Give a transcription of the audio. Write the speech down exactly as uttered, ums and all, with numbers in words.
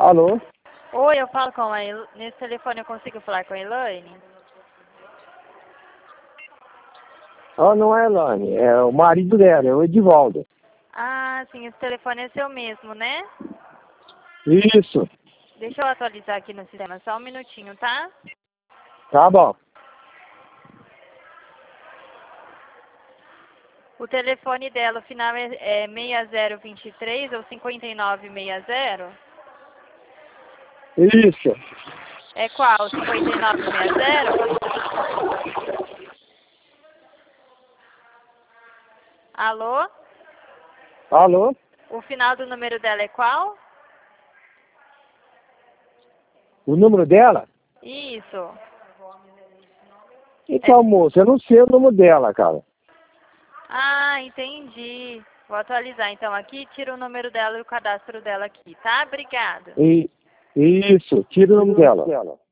Alô? Oi, eu falo com a El... Nesse telefone eu consigo falar com a Elaine? Ah, não é Elaine, é o marido dela, é o Edivaldo. Ah, sim, esse telefone é seu mesmo, né? Isso, Deixa eu atualizar aqui no sistema, só um minutinho, tá? tá bom. O telefone dela, o final é, é seis zero dois três ou cinquenta e nove sessenta? Isso, É qual? cinquenta e nove sessenta? Alô? alô? O final do número dela é qual? O número dela? Isso. Então, moça, eu não sei o número dela, cara. Ah, entendi. Vou atualizar então aqui, tira o número dela e o cadastro dela aqui, tá? Obrigada. E, isso, tira o número dela.